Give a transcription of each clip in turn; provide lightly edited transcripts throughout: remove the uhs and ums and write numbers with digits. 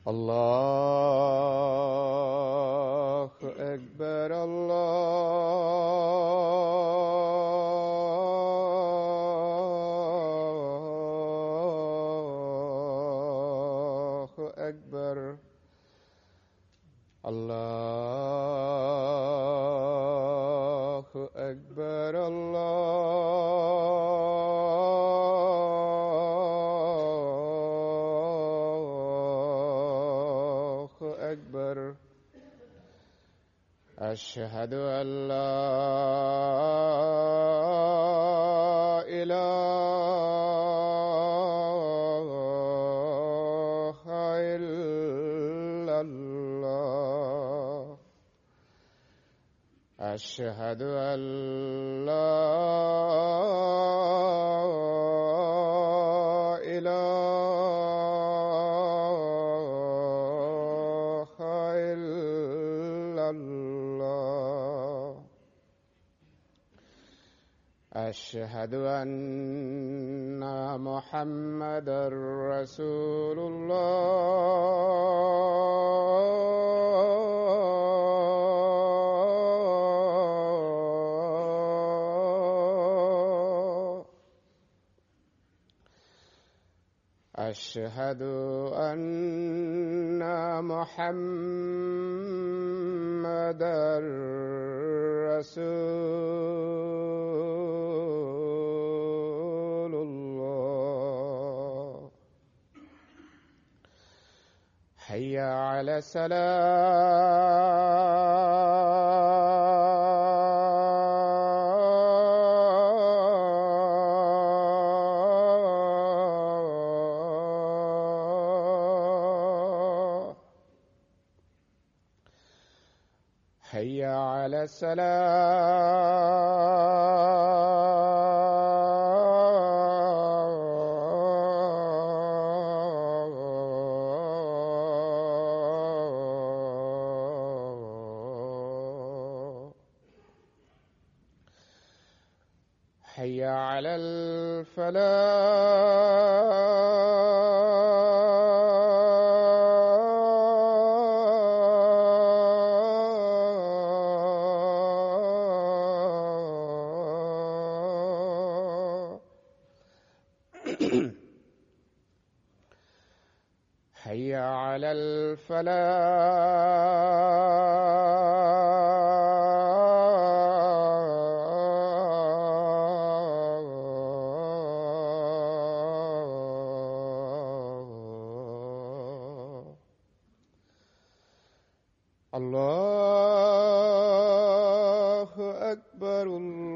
الله أكبر الله أكبر الله أكبر الله أكبر أشهد أن لا إله إلا الله أشهد أن لا إله إلا الله أشهد أن محمدًا رسول الله أشهد أن محمدًا رسول الله حي على الصلاة حي على الصلاة حي على الفلاح حي على الفلاح الله أكبر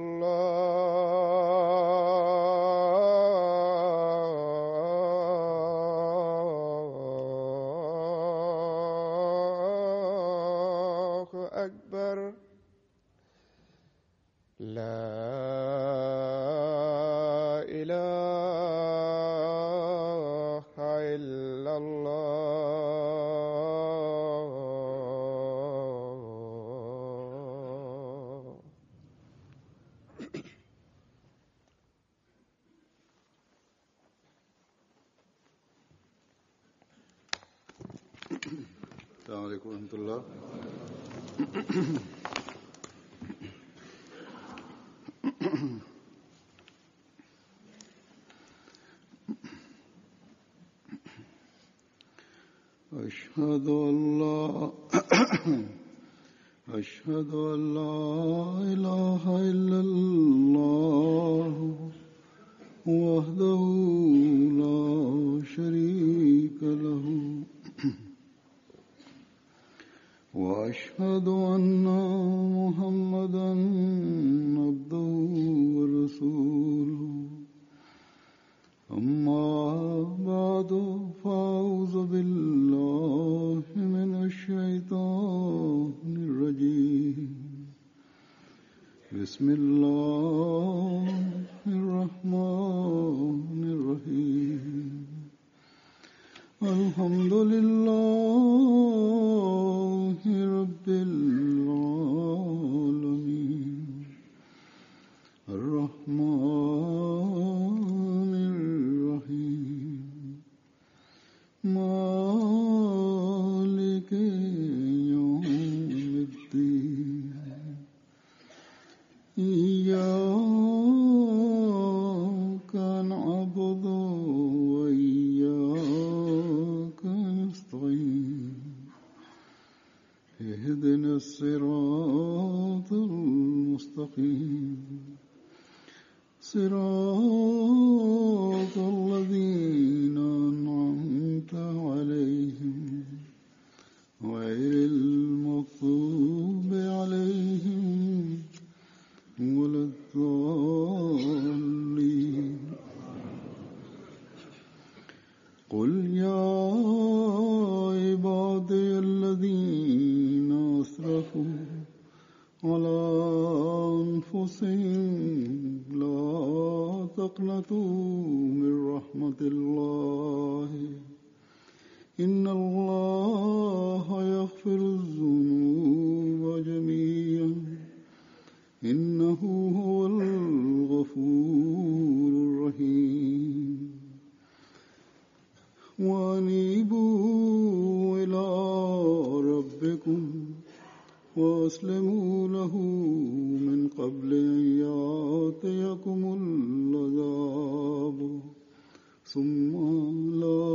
الله أكبر لا إله إلا الله السلام عليكم ورحمة الله. أشهد أن لا إله إلا الله وحده لا شريك له وأشهد أن محمدًا عبده ورسوله أما بعد فأعوذ بالله من الشيطان الرجيم بسم الله الرحمن الرحيم الحمد لله رب العالمين الرحمن الرحيم مالك الصراط المستقيم صراط الذين أنعمت عليهم غير المغضوب عليهم ولا الضالين قل يا عبادي الذين أسرفوا على أنفسهم لا تقنطوا من رحمة الله إن الله يغفر الذنوب جميعا إنه هو الغفور الرحيم وأنيبوا إلى ربكم وأسلموا له من قبل أن يأتيكم العذاب ثم لا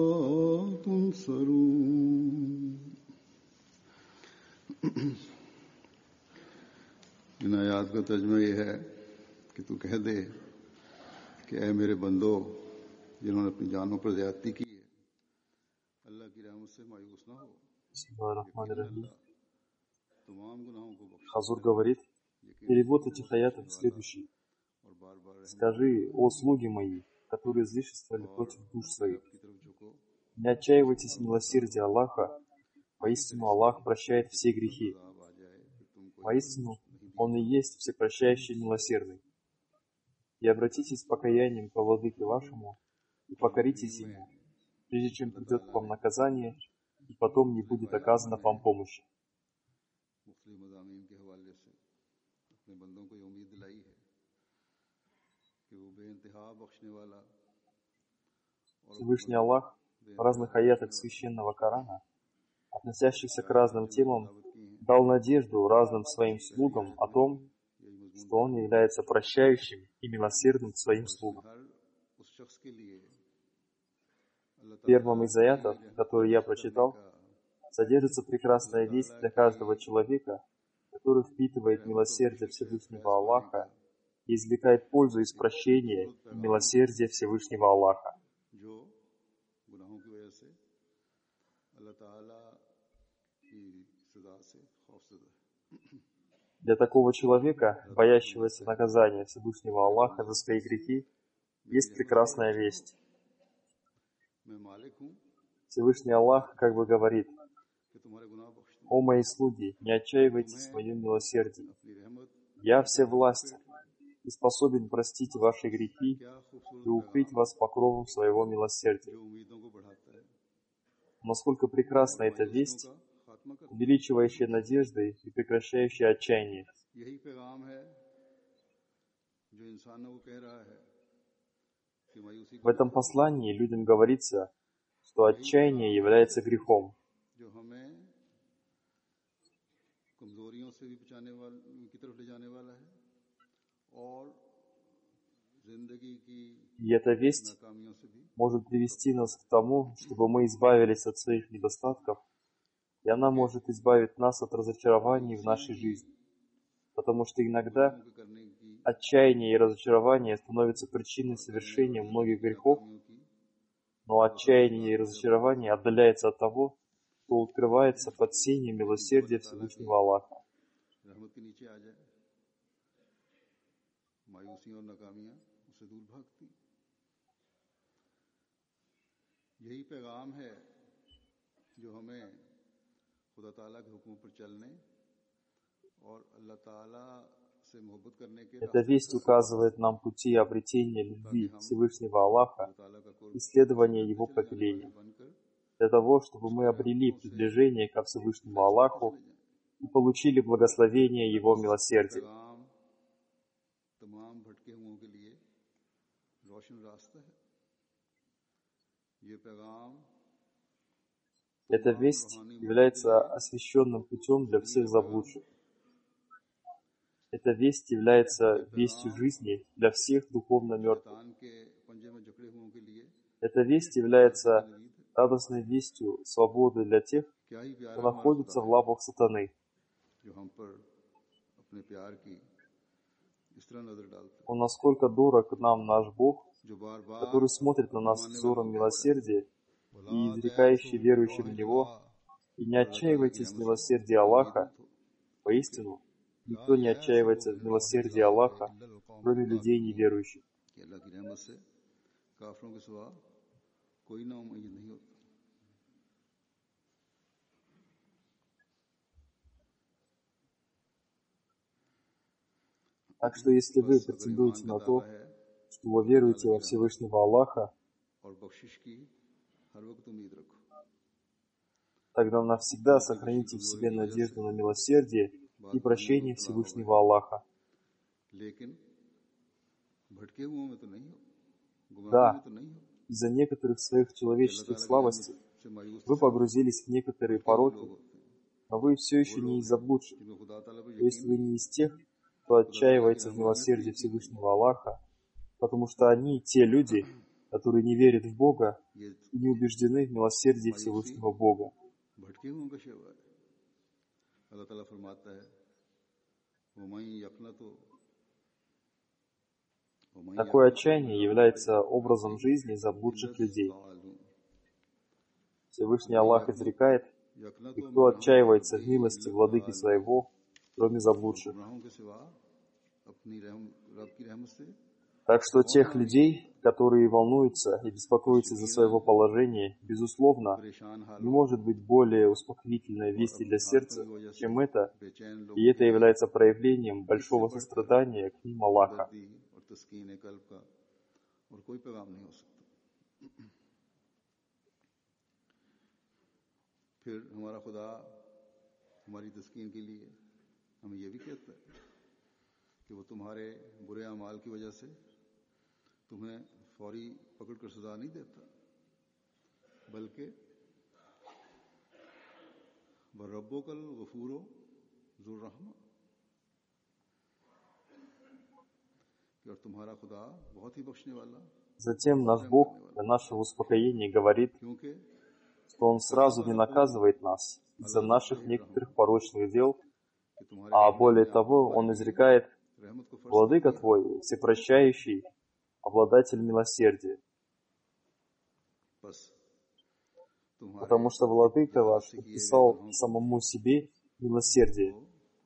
تنصرون इन आयात का तर्जुमा यह है कि तू कह दे कि ऐ मेरे बंदो जिन्होंने अपनी जानों पर ज़्यादती की है अल्लाह की रहमत से मायूस ना हो Бисмиллахир-рахманир-рахим. तमाम गुनाहों को बख्श Хазур говорит, перевод этих аятов следующий. «Скажи, о слуги мои, которые излишествовали против душ своих, не отчаивайтесь в милосердии Аллаха, поистину Аллах прощает все грехи. Поистину, Он и есть всепрощающий милосердный. И обратитесь с покаянием ко Владыке вашему и покоритесь Ему, прежде чем придет к вам наказание, и потом не будет оказана вам помощи». मुख्तलिफ मज़ामीन के हवाले से अपने बंदों को ये उम्मीद दिलाई है कि वो बेइंतहा बख्शने वाला Всевышний Аллах в разных аятах Священного Корана, относящихся к разным темам, дал надежду разным своим слугам о том, что Он является прощающим и милосердным к своим слугам. उस शख्स के लिए В первом из аятов, который я прочитал, содержится прекрасная весть для каждого человека, который впитывает милосердие Всевышнего Аллаха и извлекает пользу из прощения и милосердия Всевышнего Аллаха. जो गुनाहों की वजह से अल्लाह ताला की सजा से खौफज़दा है। Для такого человека, боящегося наказания Всевышнего Аллаха за свои грехи, есть прекрасная весть. मैं मालिक हूँ Всевышний Аллах как бы говорит: कि तुम्हारे गुनाह बख्श दूँ। «О мои слуги, не отчаивайтесь в моем милосердии. अपनी रहमत Я всевластен и способен простить ваши грехи क्या खूबसूरत и укрыть вас покровом своего милосердия». जो उम्मीदों को बढ़ाता है, Насколько прекрасна эта весть, का खात्मा कर увеличивающая надежды и прекращающая отчаяние. यही पैगाम है जो इंसानों को कह रहा है कि मायूसी В этом послании людям говорится, что отчаяние является грехом, जो हमें कमजोरियों से भी बचाने वाले की तरफ ले जाने वाला है और जिंदगी की и эта весть नाकामियों से भी может привести нас к тому, чтобы мы избавились от своих недостатков, и она может избавить нас от разочарований в нашей жизни. Потому что иногда के करने की отчаяние и разочарование становятся причиной совершения многих грехов, नाकामियों की но отчаяние и разочарование отдаляется от того, что открывается под сенью милосердия Всевышнего Аллаха. रहमत के नीचे आ जाए, मायूसी और नाकामियां उससे दूर भागती। यही पैगाम है जो हमें खुदा ताला के हुक्म पर चलने और अल्लाह ताला से मोहब्बत करने के Эта весть указывает нам пути обретения любви Всевышнего Аллаха ताला का и следования Его повелениям, बनकर для того, чтобы мы обрели приближение ко Всевышнему Аллаху и получили благословение Его милосердия. पैगाम तमाम भटके हुओं के लिए रोशन रास्ता है। ये पैगाम Эта весть является освященным путем для всех заблудших. Эта весть является вестью жизни для всех духовно мертвых. शैतान के पंजे में जकड़े हुओं के लिए Эта весть является радостной вестью свободы для тех, क्या ही кто प्यारा हमारा находится в лапах сатаны. О, насколько дорог нам наш Бог, который смотрит на нас взором милосердия и изрекающий верующим в Него: «И не отчаивайтесь в милосердии Аллаха». Поистину, никто не отчаивается в милосердии Аллаха, кроме людей неверующих. Так что если вы претендуете на то, что вы веруете во Всевышнего Аллаха, тогда навсегда сохраните в себе надежду на милосердие и прощение Всевышнего Аллаха. Да, из-за некоторых своих человеческих слабостей вы погрузились в некоторые пороки, но вы все еще не из заблудших. То есть вы не из тех, кто отчаивается в милосердии Всевышнего Аллаха, потому что они те люди, которые не верят в Бога и не убеждены в милосердии Всевышнего Бога. Такое отчаяние является образом жизни заблудших людей. Всевышний Аллах изрекает: «И кто отчаивается в милости владыки своего, кроме заблудших». Так что тех людей, которые волнуются и беспокоятся за своего положения, безусловно, не может быть более успокоительной вести для сердца, чем это, и это является проявлением большого сострадания к ним Аллаха. Затем наш Бог для нашего успокоения говорит, что Он сразу не наказывает нас из-за наших некоторых порочных дел, а более того, Он изрекает: «Владыка твой, всепрощающий, обладатель милосердия». Потому что Владыка ваш подписал самому себе милосердие.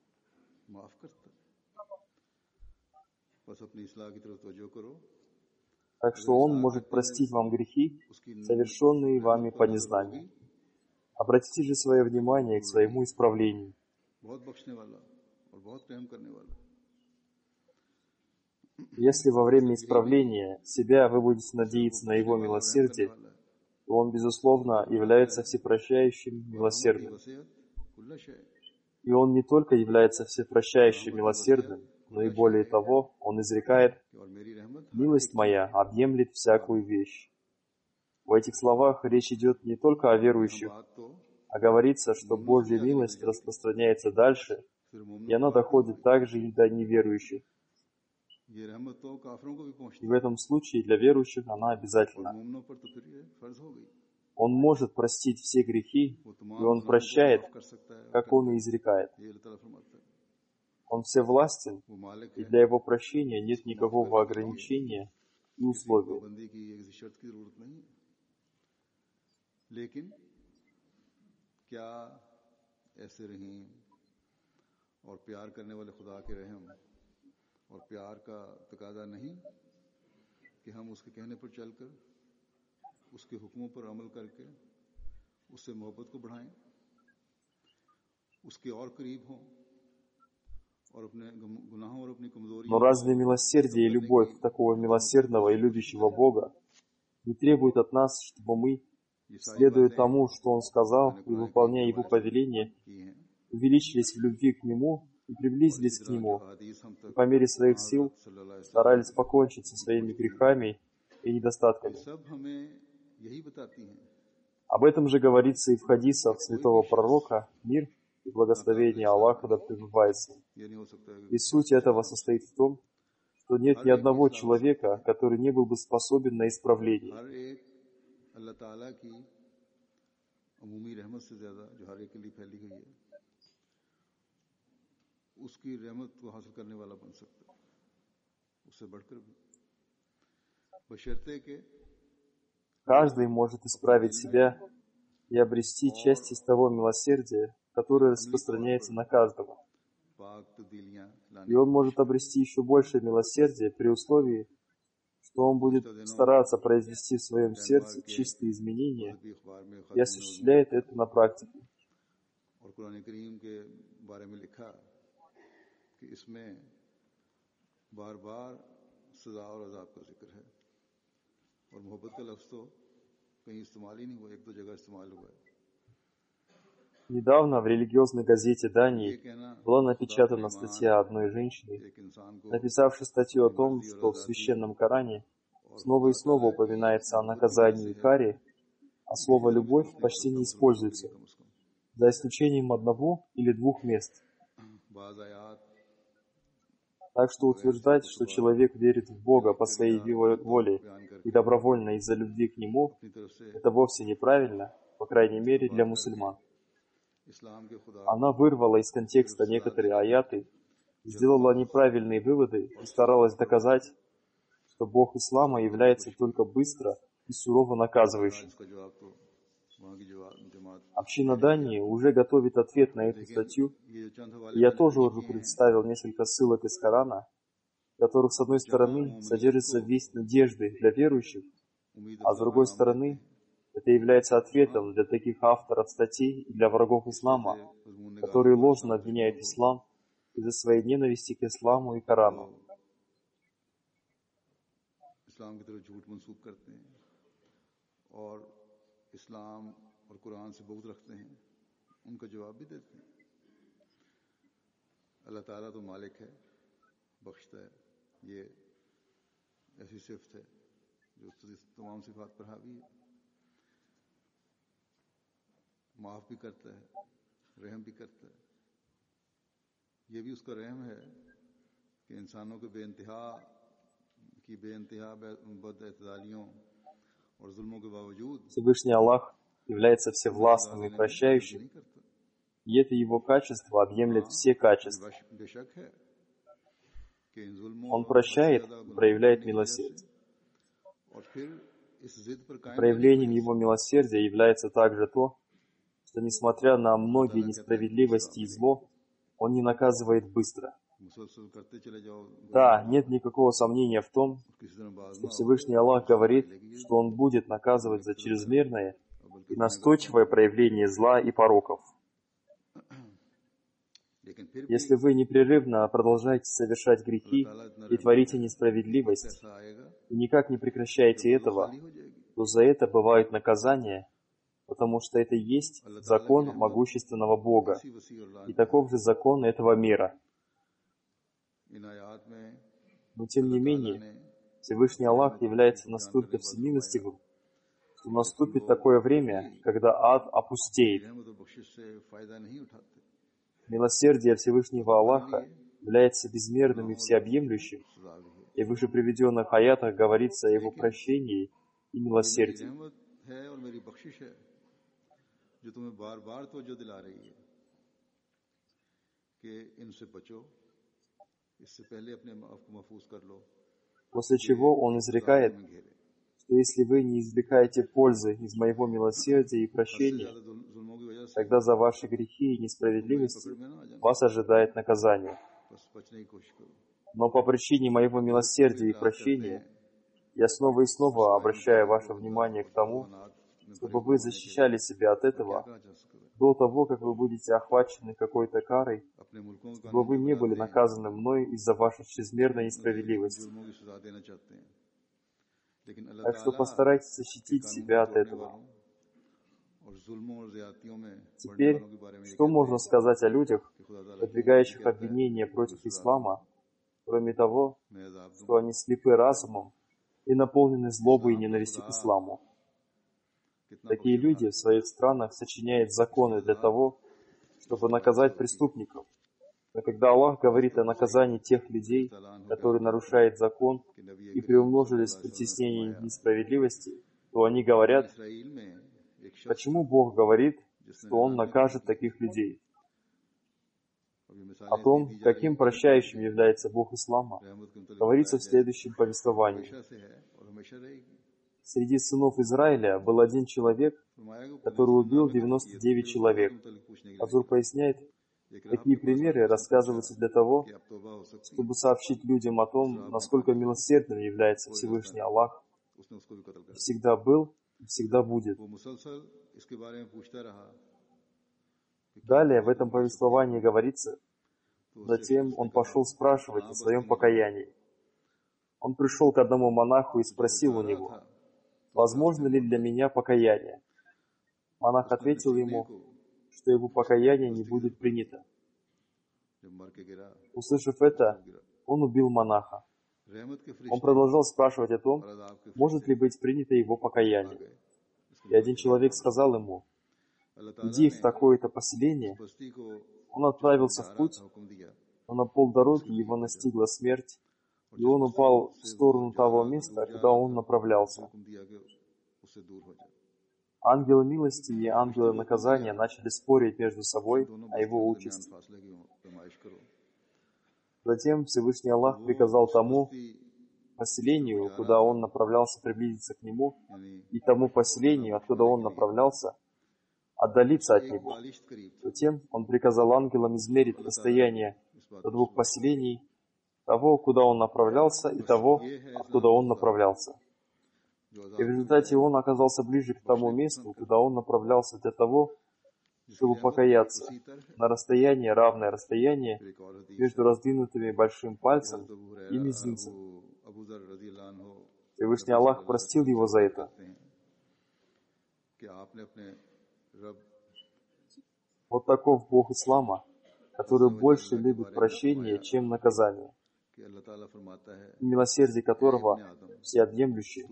Так что Он может простить вам грехи, совершенные вами по незнанию. Обратите же свое внимание к своему исправлению. Если во время исправления себя вы будете надеяться на Его милосердие, то Он, безусловно, является всепрощающим милосердным. И Он не только является всепрощающим милосердным, но и более того, Он изрекает: «Милость моя объемлет всякую вещь». В этих словах речь идет не только о верующих, а говорится, что Божья милость распространяется дальше, и она доходит также и до неверующих. И в этом случае для верующих она обязательна. Он может простить все грехи, и Он прощает, как Он и изрекает. Он всевластен, и для Его прощения нет никакого ограничения и условия. Но разве милосердие и любовь такого милосердного и любящего Бога не требует от нас, чтобы мы, следуя тому, что Он сказал, и выполняя Его повеления, увеличились в любви к Нему и приблизились к Нему, и по мере своих сил старались покончить со своими грехами и недостатками? Об этом же говорится и в хадисах святого пророка, мир и благословение Аллаха да пребывает с ним. И суть этого состоит в том, что нет ни одного человека, который не был бы способен на исправление. उसकी रहमत को हासिल करने वाला बन सकता है, उससे बढ़कर भी, बशर्ते के Каждый может исправить себя и обрести часть из того милосердия, которое распространяется на каждого. पाक तब्दीलियां लाने И он может обрести еще больше милосердия при условии, что он будет стараться произвести в своем сердце чистые изменения की अखबार में и осуществляет это на практике. और कुरान करीम के बारे में लिखा कि इसमें बार बार सजा और अजाब का जिक्र है, और मोहब्बत का लफ्ज़ तो कहीं इस्तेमाल ही नहीं हुआ, एक दो जगह इस्तेमाल हुआ है। Недавно в религиозной газете ये Дании कहना была напечатана статья одной женщины, एक इंसान को написавшей статью о том, что в священном Коране снова и снова упоминается о наказании и каре, а слово «любовь» почти не используется, कम से कम за исключением одного или двух мест. बाज़ आयात Так что утверждать, что человек верит в Бога по своей воле и добровольно из-за любви к Нему, अपनी तरफ से это вовсе неправильно, по крайней мере для мусульман. इस्लाम के खुदा Она вырвала из контекста некоторые аяты, сделала неправильные выводы и старалась доказать, что Бог Ислама является только быстро и сурово наказывающим. इसका जवाब तो वहाँ की जमात, Община Дании уже готовит ответ на эту статью, ये जो चंद हवाले и я тоже уже представил несколько ссылок из Корана, в которых, с одной стороны, содержится весть надежды для верующих, उम्मीद а с другой стороны, это является ответом для таких авторов статей и для врагов ислама, मजमून которые ложно обвиняют ислам из-за своей ненависти к исламу и Корану. इस्लाम की तरफ झूठ मंसूब करते हैं और इस्लाम और कुरान से बुग़्ज़ रखते हैं, उनका जवाब भी देते हैं। अल्लाह ताला तो मालिक है, बख्शता है, ये ऐसी सिफ़त है जो उसकी तमाम सिफ़ात पर हावी है, माफ़ भी करता है, रहम भी करता है। ये भी उसका रहम है कि इंसानों के बेइंतहा बदअतदालियों और जुल्मों के बावजूद Всевышний Аллах является всевластным и прощающим, नहीं करता। и это его качество объемлет все качества. बेशक है कि इन जुल्मों Он और прощает ज़्यादा и проявляет गुनाहों की वजह से милосердие. और फिर इस जिद पर कायम Проявлением его милосердия является также то, что, несмотря на многие несправедливости и зло, он не наказывает быстро. मुसलसल करते चले जाओ, Да, нет никакого сомнения в том, किसी तरह बाज что ना Всевышний Аллах говорит, что Он будет наказывать за чрезмерное и настойчивое проявление зла и пороков. लेकिन फिर भी Если вы непрерывно продолжаете совершать грехи и творите несправедливость, ऐसा आएगा и никак не прекращаете этого, खाली हो जाएगी। то за это бывают наказания, потому что это и есть закон могущественного Бога, ऐसी वसी और लान и таков же закон этого мира. इन आयात में Но тем не менее, Всевышний Аллах является настолько всемилостивым, что наступит такое время, когда ад опустеет. रहमत और बख्शिश से फायदा नहीं उठाते। Милосердие Всевышнего Аллаха является безмерным и всеобъемлющим, सजा भी है। и в выше приведенных аятах говорится о его прощении и मेरी милосердии. रहमत है और मेरी बख्शिश है जो तुम्हें बार बार तवज्जो दिला रही है कि इनसे बचो, इससे पहले अपने आप को महफूज कर लो, После чего он изрекает, में घेरे। что если вы не извлекаете пользы из моего милосердия и прощения, ज्यादा जुल्मों की वजह से тогда за ваши грехи и несправедливости पकड़ में ना आ जाना, вас ожидает наказание. बस बचने की कोशिश करो। Но по причине моего милосердия и прощения я снова и снова обращаю ваше внимание к тому, чтобы вы защищали себя от этого क्या जा सकते हो? до того, как вы будете охвачены какой-то карой, अपने मुल्कों के чтобы вы не были наказаны мной из-за вашей чрезмерной несправедливости. जुल्मों की सजा देना चाहते हैं, लेकिन अल्लाह Так что ताला постарайтесь защитить себя от तोड़ने этого. वालों और जुल्मों और ज्यादतियों में पड़ने Теперь, वालों के बारे में ये что कहते можно हैं сказать о людях, कि खुदा ताला выдвигающих обвинения против ислама, кроме того, मैं अजाब दूं। что они слепы разумом и наполнены злобой и ненавистью к исламу. कितना Такие люди в своих странах сочиняют законы для того, чтобы наказать преступников. Но когда Аллах говорит о наказании тех людей, которые нарушают закон कि नबी и приумножились в притеснении несправедливости, то они говорят, इसराइल में एक शख्स почему Бог говорит, что Он накажет таких людей? अभी मैं О том, каким прощающим является Бог Ислама, говорится в следующем повествовании. Среди сынов Израиля был один человек, который убил 99 человек. Хазур поясняет, такие примеры рассказываются для того, чтобы сообщить людям о том, насколько милосердным является Всевышний Аллах, всегда был и всегда будет. Далее в этом повествовании говорится, затем он пошел спрашивать о своем покаянии. Он пришел к одному монаху и спросил у него, возможно ли для меня покаяние? Монах ответил ему, что его покаяние не будет принято. Услышав это, он убил монаха. Он продолжал спрашивать о том, может ли быть принято его покаяние. И один человек сказал ему, иди в такое-то поселение. Он отправился в путь, но на полдороги его настигла смерть, и он упал в сторону того места, куда он направлялся. Ангелы милости и ангелы наказания начали спорить между собой о его участи. Затем Всевышний Аллах приказал тому поселению, куда он направлялся, приблизиться к нему, и тому поселению, откуда он направлялся, отдалиться от него. Затем он приказал ангелам измерить расстояние до двух поселений, того, куда он направлялся, и того, откуда он направлялся. И в результате он оказался ближе к тому месту, куда он направлялся для того, чтобы покаяться, на расстояние, равное расстояние между раздвинутыми большим пальцем и мизинцем. Всевышний Аллах простил его за это. Вот таков Бог Ислама, который больше любит прощение, чем наказание, и милосердие которого всеобъемлющее.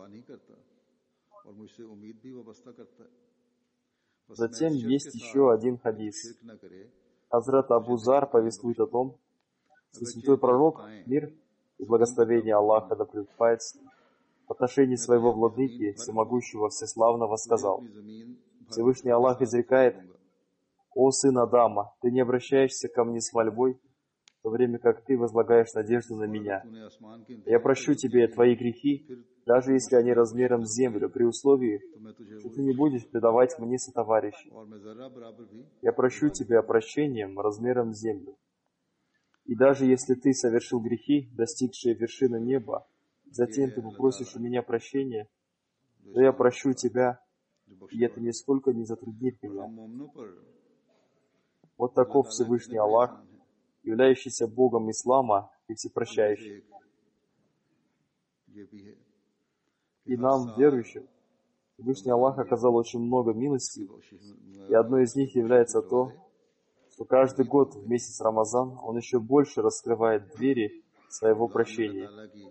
Затем есть еще один хадис. Хазрат Абу Зар повествует о том, что святой пророк, мир и благословение Аллаха да пребывает с ним, в отношении своего владыки, всемогущего, всеславного, сказал, Всевышний Аллах изрекает, «О сын Адама, ты не обращаешься ко мне с мольбой, в то время как ты возлагаешь надежду на меня. Я прощу тебе твои грехи, даже если они размером с землю, при условии, что ты не будешь предавать мне сотоварищей. Я прощу тебя прощением размером с землю. И даже если ты совершил грехи, достигшие вершины неба, затем ты попросишь у меня прощения, то я прощу тебя, и это нисколько не затруднит меня». Вот таков Всевышний Аллах, являющийся Богом Ислама и всепрощающим. И нам, верующим, Всевышний Аллах оказал очень много милостей, и одной из них является то, что каждый год в месяц Рамазан Он еще больше раскрывает двери своего прощения.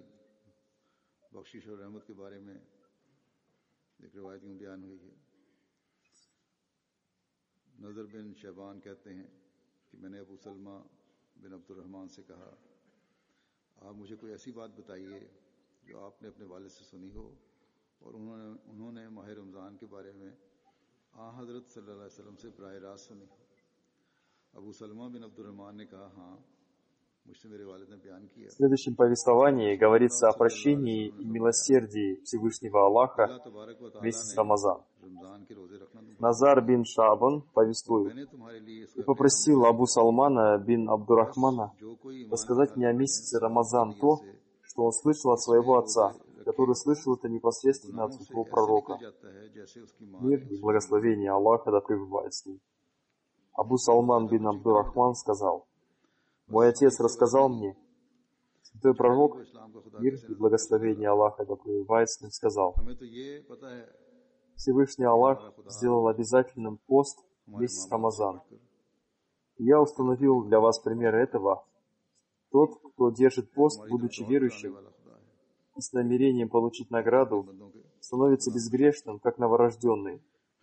नजर बिन शबान कहते हैं कि मैंने अबू सलमा बिन अब्दुर्रहमान से कहा, आप मुझे कोई ऐसी बात बताइए जो आपने अपने वालिद से सुनी हो, और उन्होंने माह रमज़ान के बारे में हज़रत सल्लल्लाहु अलैहि वसल्लम से बराह रास्त सुनी हो। अबू सलमा बिन अब्दुर्रहमान ने कहा, हाँ, मुझसे मेरे वालिद ने बयान किया। В следующем повествовании говорится о прощении и милосердии Всевышнего Аллаха в месяц Рамазан. Назар бин Шабан повествует, и попросил Абу Салмана бин Абдурахмана рассказать мне о месяце Рамазан то, что он слышал от своего отца, который слышал это непосредственно от своего пророка. Мир и благословение Аллаха да пребывает с ним. Абу Салман бин Абдурахман сказал, мой отец рассказал мне, святой пророк, мир и благословение Аллаха да пребывает с ним, сказал, Всевышний Аллах сделал обязательным пост в месяц Рамазан. И я установил для вас пример этого. Тот, кто держит пост, будучи верующим, и с намерением получить награду, становится безгрешным, как новорожденный.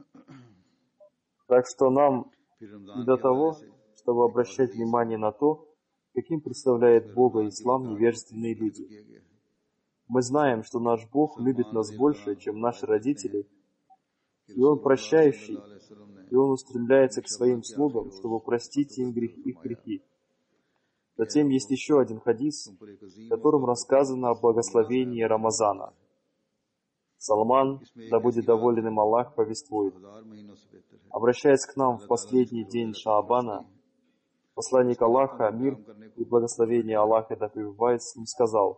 Так что нам не до того, чтобы обращать внимание на то, каким представляет Бога ислам невежественные люди. Мы знаем, что наш Бог любит нас больше, чем наши родители, и Он прощающий, и Он устремляется к своим слугам, чтобы простить им их грехи. Затем есть еще один хадис, в котором рассказано о благословении Рамазана. Салман, да будет доволен им Аллах, повествует: обращаясь к нам в последний день Шаабана, посланник Аллаха, мир и благословение Аллаха да пребывает с ним, сказал: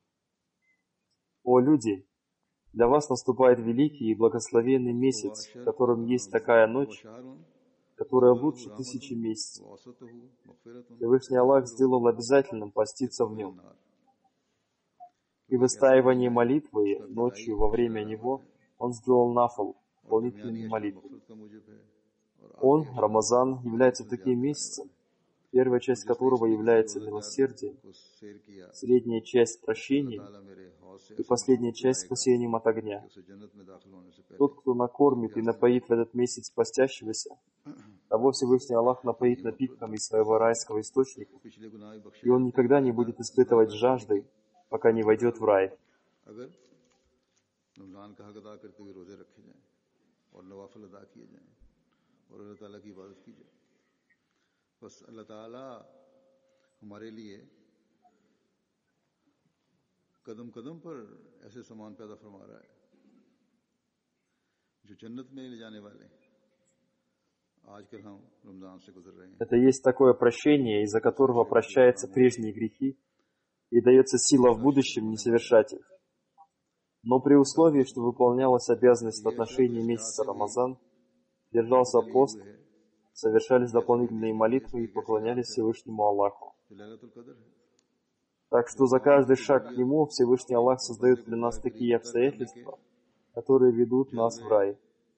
«О люди, для вас наступает великий и благословенный месяц, в котором есть такая ночь, которая лучше 1000 месяцев. Всевышний Аллах сделал обязательным поститься в нем. И выстаивание молитвы ночью во время него Он сделал нафл, дополнительными молитвами. Он, Рамазан, является таким месяцем, первая часть которого является милосердием, средняя часть прощением и последняя часть спасением от огня. Тот, кто накормит и напоит в этот месяц постящегося, того Всевышний Аллах напоит напитком из своего райского источника, и он никогда не будет испытывать жаждой, пока не войдет в рай. कदम कदम पर ऐसे सामान पैदा फरमा रहा है जो जन्नत में ले जाने वाले हैं। आजकल हम रमजान से गुजर रहे हैं। Это есть такое прощение, из-за которого прощаются прежние грехи и дается сила в будущем не совершать их. Но при условии, что выполнялась обязанность в отношении месяца Рамазан, держался пост, совершались дополнительные молитвы и поклонялись Всевышнему Аллаху. Так что за каждый шаг к Нему Всевышний Аллах создает для нас такие обстоятельства, которые ведут нас в рай.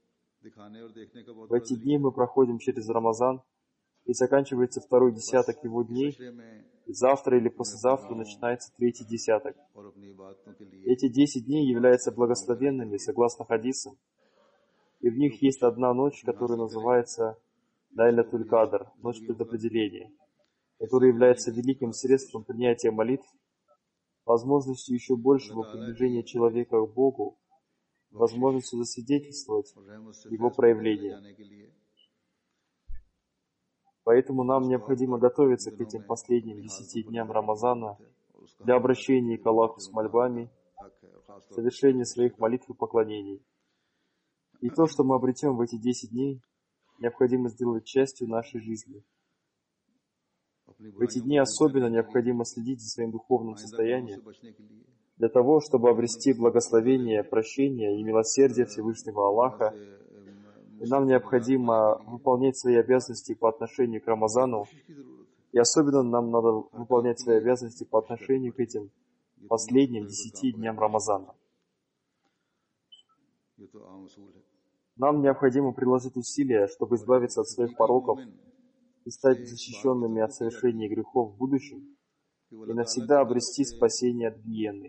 В эти дни мы проходим через Рамазан, и заканчивается второй десяток его дней, и завтра или послезавтра начинается третий десяток. Эти 10 дней являются благословенными, согласно хадисам, и в них есть одна ночь, которая называется Лайлятуль Кадр, ночь предопределения, который является великим средством принятия молитв, возможностью еще большего приближения человека к Богу, возможностью засвидетельствовать его проявление. Поэтому нам необходимо готовиться к этим последним 10 дням Рамазана для обращения к Аллаху с мольбами, совершения своих молитв и поклонений. И то, что мы обретем в эти 10 дней, необходимо сделать частью нашей жизни. В эти дни особенно необходимо следить за своим духовным состоянием, для того, чтобы обрести благословение, прощение и милосердие Всевышнего Аллаха. И нам необходимо выполнять свои обязанности по отношению к Рамазану, и особенно нам надо выполнять свои обязанности по отношению к этим последним 10 дням Рамазана. Нам необходимо приложить усилия, чтобы избавиться от своих пороков и стать защищенными от совершения грехов в будущем, и навсегда обрести спасение от гиены.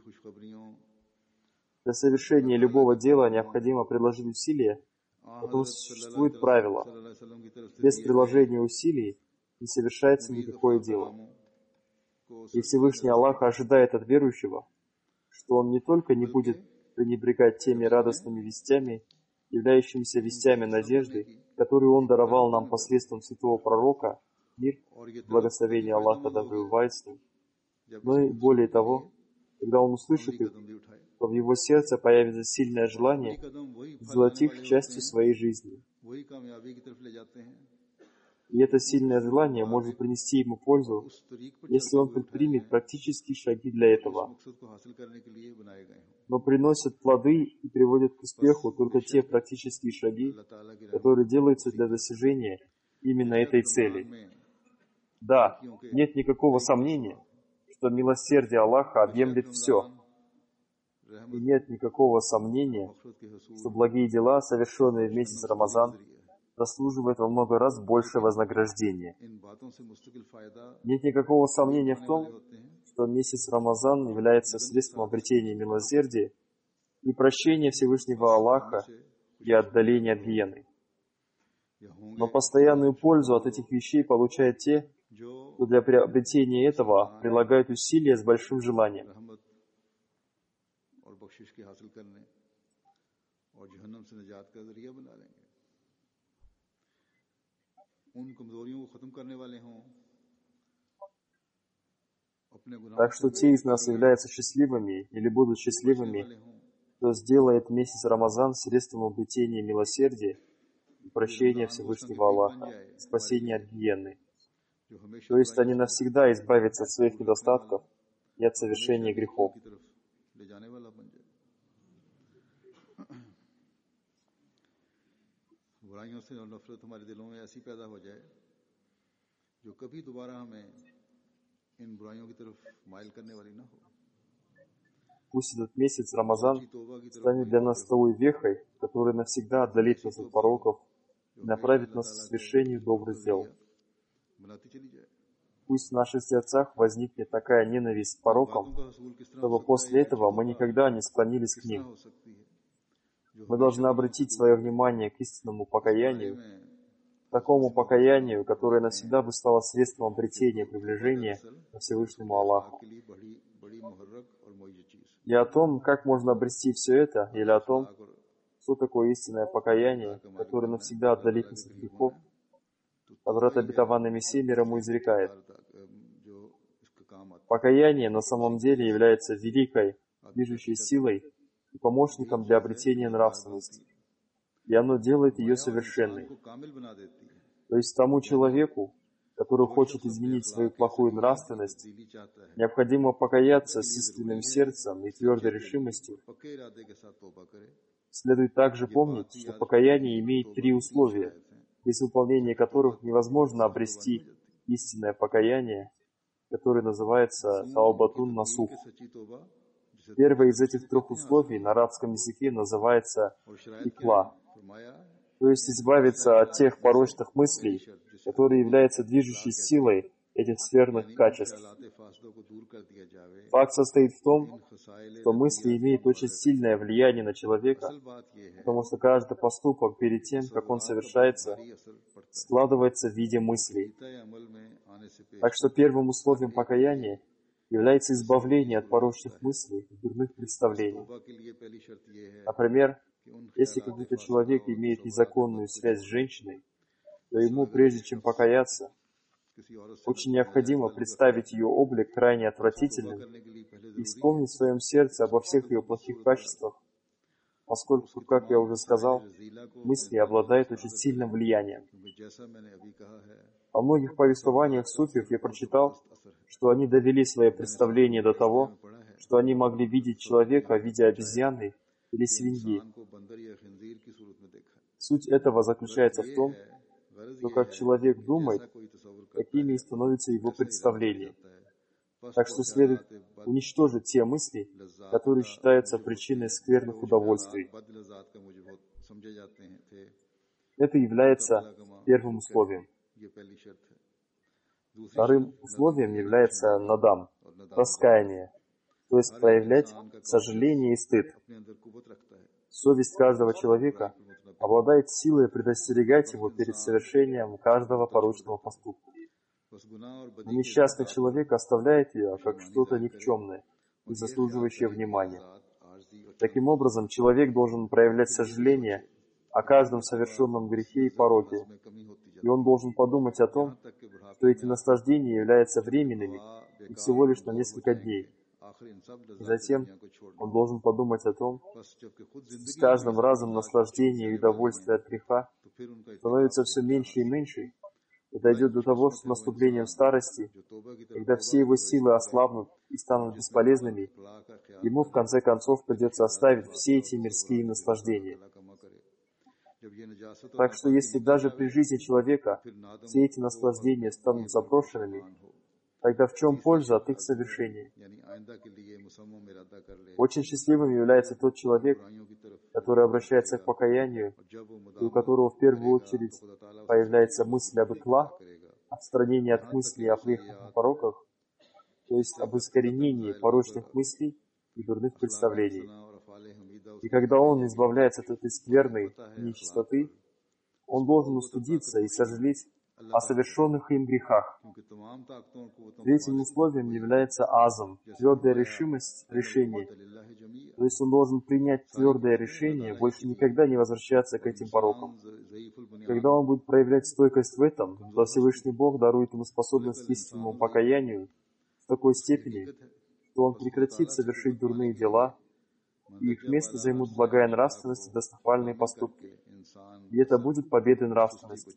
Для совершения любого дела необходимо приложить усилия, потому что существует правило: без приложения усилий не совершается никакое дело. И Всевышний Аллах ожидает от верующего, что он не только не будет пренебрегать теми радостными вестями, являющимися вестями надежды, которые Он даровал нам посредством святого пророка, мир, благословение Аллаха да пребывает с ним. Но и более того, когда он услышит их, то в его сердце появится сильное желание сделать их частью своей жизни. И это сильное желание может принести ему пользу, если он предпримет практические шаги для этого. Но приносят плоды и приводят к успеху только те практические шаги, которые делаются для достижения именно этой цели. Да, нет никакого сомнения, что милосердие Аллаха объемлет все. И нет никакого сомнения, что благие дела, совершенные в месяц Рамазан, заслуживают во много раз большее вознаграждение. Нет никакого сомнения в том, что месяц Рамазан является средством обретения милосердия и прощения Всевышнего Аллаха и отдаления от гиены. Но постоянную пользу от этих вещей получают те, кто для приобретения этого прилагают усилия с большим желанием. Так что те из нас являются счастливыми или будут счастливыми, кто сделает месяц Рамазан средством обретения милосердия и прощения Всевышнего Аллаха, спасения от гиенны. То есть они навсегда избавятся от своих недостатков и от совершения грехов. Пусть этот месяц Рамазан станет для нас той вехой, которая навсегда отдалит нас от пороков и направит нас к совершению добрых дел. Пусть в наших сердцах возникнет такая ненависть к порокам, чтобы после этого мы никогда не склонились к ним. Мы должны обратить свое внимание к истинному покаянию, такому покаянию, которое навсегда бы стало средством обретения приближения к Всевышнему Аллаху. И о том, как можно обрести все это, или о том, что такое истинное покаяние, которое навсегда отдалит нас от грехов, Хазрат Обетованный Мессия мир ему изрекает: покаяние на самом деле является великой, движущей силой и помощником для обретения нравственности, и оно делает ее совершенной. То есть тому человеку, который хочет изменить свою плохую нравственность, необходимо покаяться с искренним сердцем и твердой решимостью. Следует также помнить, что покаяние имеет 3 условия, без выполнения которых невозможно обрести истинное покаяние, которое называется таубатун насух. Первое из этих 3 условий на арабском языке называется икла, то есть избавиться от тех порочных мыслей, которые являются движущей силой этих сферных качеств. Факт состоит в том, что мысли имеют очень сильное влияние на человека, потому что каждый поступок перед тем, как он совершается, складывается в виде мыслей. Так что первым условием покаяния является избавление от порочных мыслей и дурных представлений. Например, если какой-то человек имеет незаконную связь с женщиной, то ему, прежде чем покаяться, очень необходимо представить ее облик крайне отвратительным и вспомнить в своем сердце обо всех ее плохих качествах, поскольку, как я уже сказал, мысли обладают очень сильным влиянием. Во многих повествованиях суфиев я прочитал, что они довели свое представление до того, что они могли видеть человека в виде обезьяны или свиньи. Суть этого заключается в том, что как человек думает, такими и становятся его представления. Так что следует уничтожить те мысли, которые считаются причиной скверных удовольствий. Это является первым условием. Вторым условием является надам, раскаяние, то есть проявлять сожаление и стыд. Совесть каждого человека обладает силой предостерегать его перед совершением каждого порочного поступка. Но несчастный человек оставляет ее как что-то никчемное и заслуживающее внимания. Таким образом, человек должен проявлять сожаление о каждом совершенном грехе и пороке, и он должен подумать о том, что эти наслаждения являются временными и всего лишь на несколько дней. И затем он должен подумать о том, что с каждым разом наслаждение и удовольствие от греха становится все меньше и меньше, и дойдет до того, что с наступлением старости, когда все его силы ослабнут и станут бесполезными, ему в конце концов придется оставить все эти мирские наслаждения. Так что если даже при жизни человека все эти наслаждения станут заброшенными, тогда в чем польза от их совершения? Очень счастливым является тот человек, который обращается к покаянию, и у которого в первую очередь появляется мысль об икла, отстранении от мыслей о грехах и пороках, то есть об искоренении порочных мыслей и дурных представлений. И когда он избавляется от этой скверной нечистоты, он должен устыдиться и сожалеть о совершенных им грехах. Третьим условием является азм, твердая решимость, решение. То есть он должен принять твердое решение больше никогда не возвращаться к этим порокам. Когда он будет проявлять стойкость в этом, то Всевышний Бог дарует ему способность к истинному покаянию, в такой степени, что он прекратит совершить дурные дела, и их место займут благая нравственность и достохвальные поступки. И это будет победой нравственности.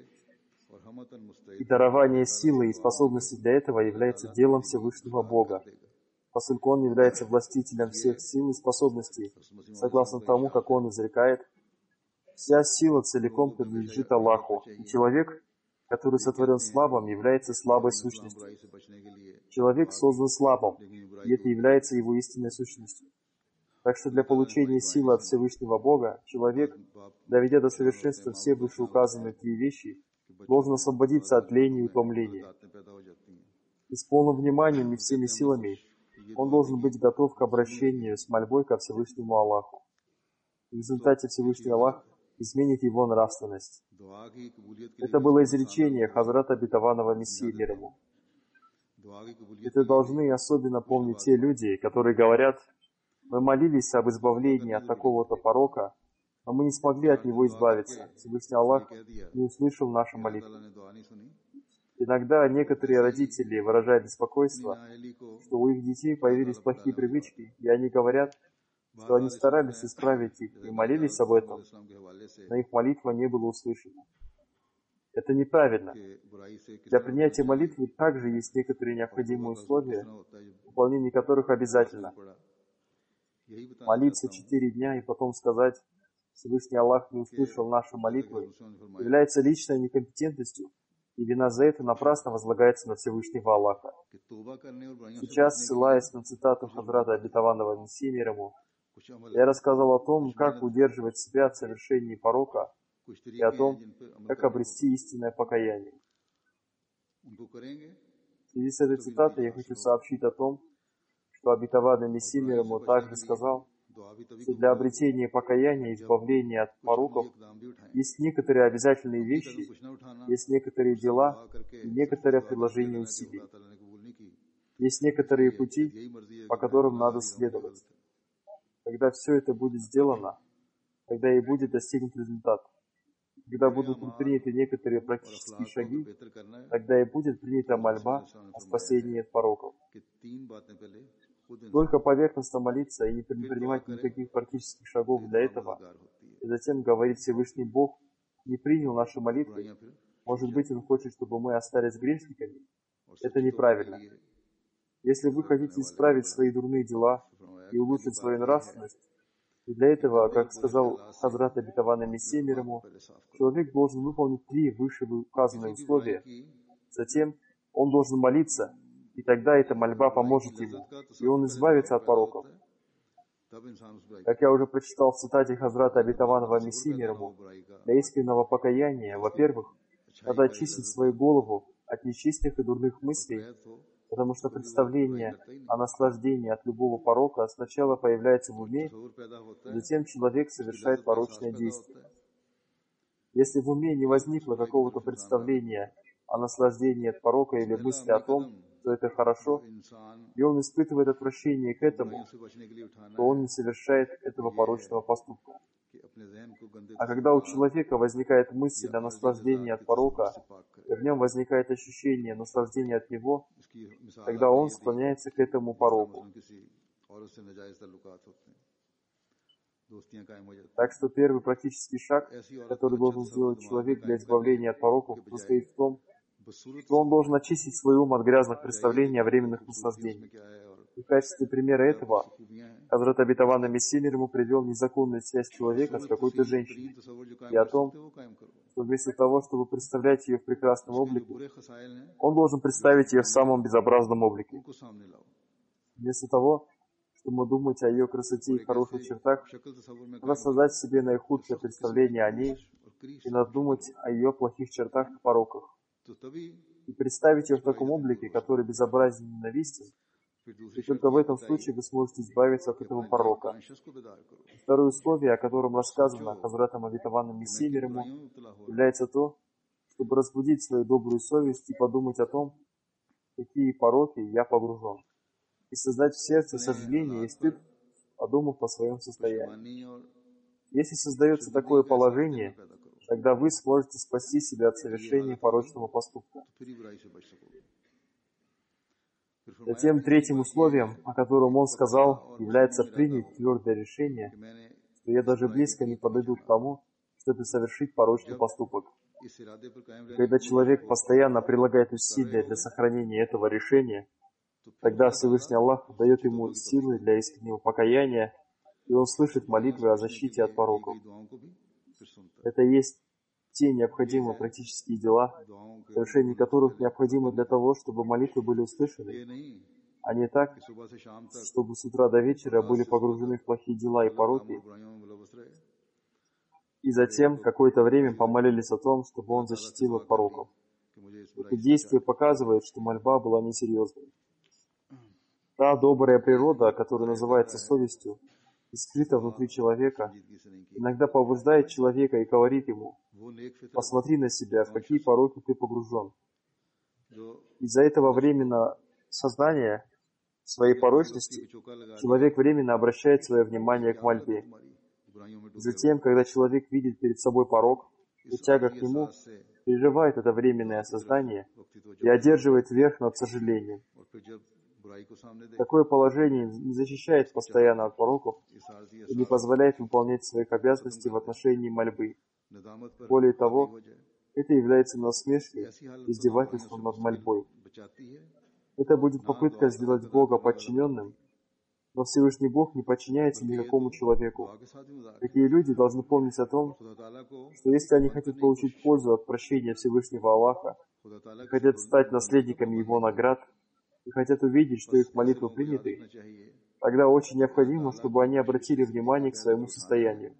И дарование силы и способности для этого является делом Всевышнего Бога, поскольку Он является властителем всех сил и способностей, согласно тому, как Он изрекает: «Вся сила целиком принадлежит Аллаху, и человек, который сотворен слабым, является слабой сущностью». Человек создан слабым, и это является его истинной сущностью. Так что для получения силы от Всевышнего Бога, человек, доведя до совершенства все вышеуказанные три вещи, должен освободиться от лени и утомления. И с полным вниманием и всеми силами он должен быть готов к обращению с мольбой ко Всевышнему Аллаху. В результате Всевышний Аллах изменит его нравственность. Это было изречение Хазрата Обетованного Мессии мир ему. Это должны особенно помнить те люди, которые говорят: «Мы молились об избавлении от такого-то порока, но мы не смогли от него избавиться. Всевышний Аллах не услышал наши молитвы». Иногда некоторые родители выражают беспокойство, что у их детей появились плохие привычки, и они говорят, что они старались исправить их и молились об этом, но их молитва не была услышана. Это неправильно. Для принятия молитвы также есть некоторые необходимые условия, выполнение которых обязательно. Молиться 4 дня и потом сказать: «Всевышний Аллах не услышал наши молитвы», является личной некомпетентностью, и вина за это напрасно возлагается на Всевышнего Аллаха. Сейчас, ссылаясь на цитату Хазрата Обетованного Мессии мир ему, я рассказал о том, как удерживать себя от совершения порока, и о том, как обрести истинное покаяние. В связи с этой цитатой я хочу сообщить о том, что Обетованный Мессия мир ему также сказал, что для обретения покаяния и избавления от пороков есть некоторые обязательные вещи, есть некоторые дела и некоторое приложение усилий. Есть некоторые пути, по которым надо следовать. Когда все это будет сделано, тогда и будет достигнут результат. Когда будут предприняты некоторые практические шаги, тогда и будет принята мольба о спасении от пороков. Только поверхностно молиться и не предпринимать никаких практических шагов для этого, и затем говорить: «Всевышний Бог не принял наши молитвы, может быть, Он хочет, чтобы мы остались грешниками», это неправильно. Если вы хотите исправить свои дурные дела и улучшить свою нравственность, и для этого, как сказал Хазрат Обетованный Мессия мир ему, человек должен выполнить 3 вышеуказанные условия, затем он должен молиться, и тогда эта мольба поможет ему, и он избавится от пороков. Как я уже прочитал в цитате Хазрата Обетованного Мессии мир ему, для искреннего покаяния, во-первых, надо очистить свою голову от нечистых и дурных мыслей, потому что представление о наслаждении от любого порока сначала появляется в уме, затем человек совершает порочное действие. Если в уме не возникло какого-то представления о наслаждении от порока или мысли о том, что это хорошо, и он испытывает отвращение к этому, то он не совершает этого порочного поступка. А когда у человека возникает мысль о наслаждении от порока, и в нем возникает ощущение наслаждения от него, тогда он склоняется к этому пороку. Так что первый практический шаг, который должен сделать человек для избавления от пороков, состоит в том, что он должен очистить свой ум от грязных представлений о временных наслаждениях. И в качестве примера этого Хазрат Обетованный Мессия мир ему привел незаконную связь человека с какой-то женщиной, и о том, что вместо того, чтобы представлять ее в прекрасном облике, он должен представить ее в самом безобразном облике. Вместо того, чтобы думать о ее красоте и хороших чертах, надо создать себе наихудшее представление о ней и надумать о ее плохих чертах и пороках. И представить ее в таком облике, который безобразен и ненавистен, и только в этом случае вы сможете избавиться от этого порока. Второе условие, о котором рассказано Хазратом Обетованным Мессией мир ему, является то, чтобы разбудить свою добрую совесть и подумать о том, в какие пороки я погружен, и создать в сердце сожаление и стыд, подумав о своем состоянии. Если создается такое положение, тогда вы сможете спасти себя от совершения порочного поступка. Затем третьим условием, о котором он сказал, является принять твердое решение, что я даже близко не подойду к тому, чтобы совершить порочный поступок. И когда человек постоянно прилагает усилия для сохранения этого решения, тогда Всевышний Аллах дает ему силы для искреннего покаяния, и он слышит молитвы о защите от пороков. Это и есть те необходимые практические дела, совершение которых необходимо для того, чтобы молитвы были услышаны, а не так, чтобы с утра до вечера были погружены в плохие дела и пороки, и затем какое-то время помолились о том, чтобы он защитил от пороков. Это действие показывает, что мольба была несерьезной. Та добрая природа, которая называется совестью, и скрыта внутри человека, иногда побуждает человека и говорит ему: «Посмотри на себя, в какие пороки ты погружен». Из-за этого временно сознания своей порочности человек временно обращает свое внимание к мольбе. Затем, когда человек видит перед собой порок, и тяга к нему переживает это временное сознание и одерживает верх над сожалением. Такое положение не защищает постоянно от пороков и не позволяет выполнять своих обязанностей в отношении мольбы. Более того, это является насмешкой, издевательством над мольбой. Это будет попытка сделать Бога подчиненным, но Всевышний Бог не подчиняется никакому человеку. Такие люди должны помнить о том, что если они хотят получить пользу от прощения Всевышнего Аллаха, и хотят стать наследниками Его наград, и хотят увидеть, что их молитвы приняты, тогда очень необходимо, чтобы они обратили внимание к своему состоянию.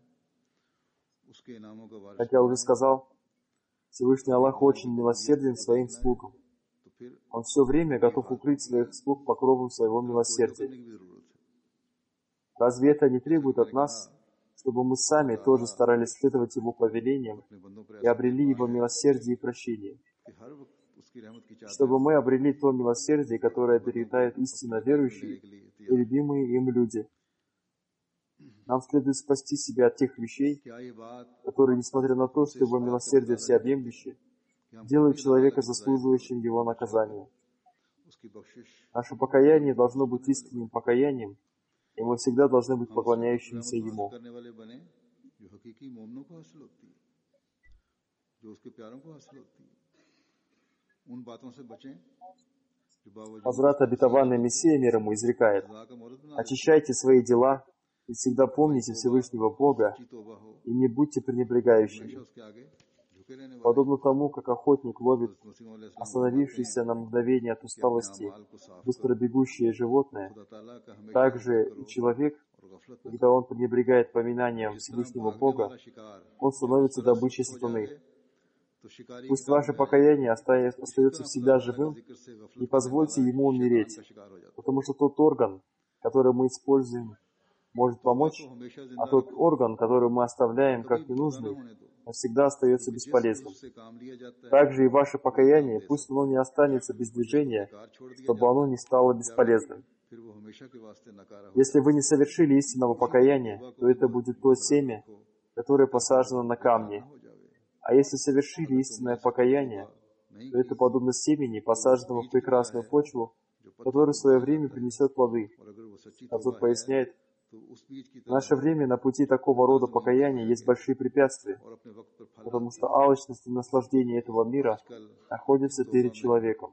Как я уже сказал, Всевышний Аллах очень милосерден своим слугам. Он все время готов укрыть своих слуг покровом своего милосердия. Разве это не требует от нас, чтобы мы сами тоже старались следовать Его повелениям и обрели Его милосердие и прощение? Чтобы мы обрели то милосердие, которое обретают истинно верующие и любимые им люди. Нам следует спасти себя от тех вещей, которые, несмотря на то, что Его милосердие всеобъемлющее, делают человека заслуживающим Его наказания. Наше покаяние должно быть искренним покаянием, и мы всегда должны быть поклоняющимися Ему. Хазрат обетованный Мессия мир ему изрекает: «Очищайте свои дела и всегда помните Всевышнего Бога и не будьте пренебрегающими». Подобно тому, как охотник ловит остановившееся на мгновение от усталости быстро бегущее животное, так же и человек, когда он пренебрегает поминанием Всевышнего Бога, он становится добычей сатаны. Пусть ваше покаяние остается всегда живым, не позвольте ему умереть, потому что тот орган, который мы используем, может помочь, а тот орган, который мы оставляем как ненужный, навсегда остается бесполезным. Также и ваше покаяние, пусть оно не останется без движения, чтобы оно не стало бесполезным. Если вы не совершили истинного покаяния, то это будет то семя, которое посажено на камне. А если совершили истинное покаяние, то это подобно семени, посаженному в прекрасную почву, которая в свое время принесет плоды. Хазрат поясняет: в наше время на пути такого рода покаяния есть большие препятствия, потому что алчность и наслаждение этого мира находятся перед человеком.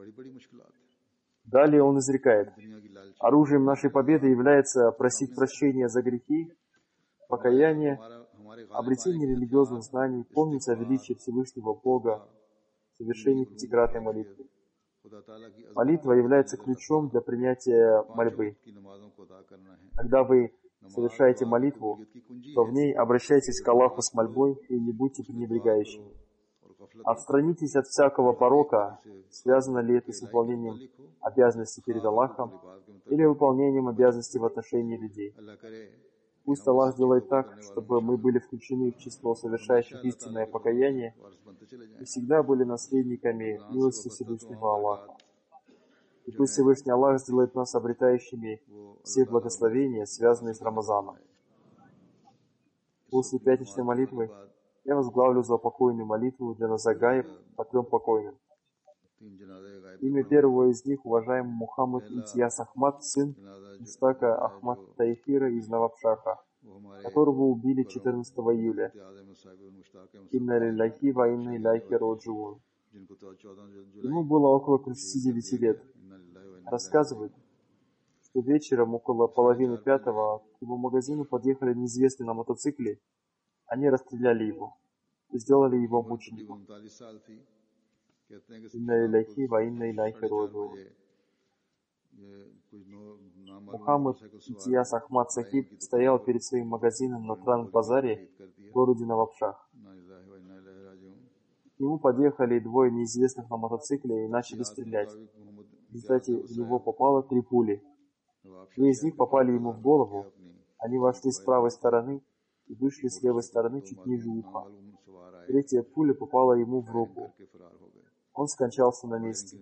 Далее он изрекает: оружием нашей победы является просить прощения за грехи, покаяние, обретение религиозных знаний, помнить о величии Всевышнего Бога, совершение пятикратной молитвы. Молитва является ключом для принятия мольбы. Когда вы совершаете молитву, то в ней обращайтесь к Аллаху с мольбой и не будьте пренебрегающими. Отстранитесь от всякого порока, связано ли это с выполнением обязанностей перед Аллахом или выполнением обязанностей в отношении людей. Пусть Аллах сделает так, чтобы мы были включены в число совершающих истинное покаяние и всегда были наследниками милости Всевышнего Аллаха. И пусть Всевышний Аллах сделает нас обретающими все благословения, связанные с Рамазаном. После пятничной молитвы я возглавлю заупокойную молитву для Назагаев по 3 покойным. Имя первого из них уважаемый Мухаммад Имтияз Ахмад, сын Мустака Ахмад Тайхира из Навабшаха, которого убили 14 июля. Инна лилляхи ва инна иляйхи роджиун. Ему было около 39 лет. Рассказывают, что вечером около половины пятого к его магазину подъехали неизвестные на мотоцикле. Они расстреляли его и сделали его мучеником. Инна лилляхи ва инна иляйхи роджиун. Мухаммад Имтияз Ахмад Сахиб стоял перед своим магазином на Тран-базаре в городе Навабшах. К нему подъехали двое неизвестных на мотоцикле и начали стрелять. В результате в него попало 3 пули. 2 из них попали ему в голову. Они вошли с правой стороны и вышли с левой стороны чуть ниже уха. 3-я пуля попала ему в руку. Он скончался на месте.